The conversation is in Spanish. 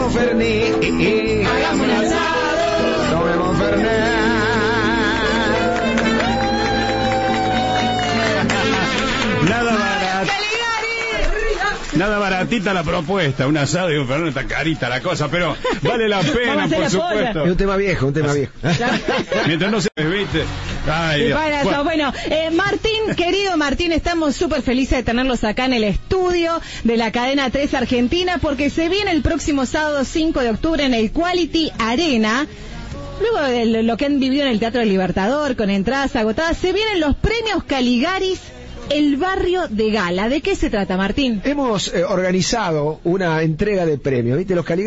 tomemos Fernet. Hagamos un asado. Tomemos Fernet. Nada baratita la propuesta, un asado y un Fernet, está carita la cosa, pero vale la pena, por supuesto. Es un tema viejo, Mientras no se desviste. Ay, Dios. Bueno, Martín, querido Martín, estamos súper felices de tenerlos acá en el estudio de la cadena 3 Argentina, porque se viene el próximo sábado 5 de octubre en el Quality Arena. Luego de lo que han vivido en el Teatro del Libertador, con entradas agotadas, se vienen los premios Caligaris, el barrio de gala. ¿De qué se trata, Martín? Hemos organizado una entrega de premios, ¿viste? Los Caligaris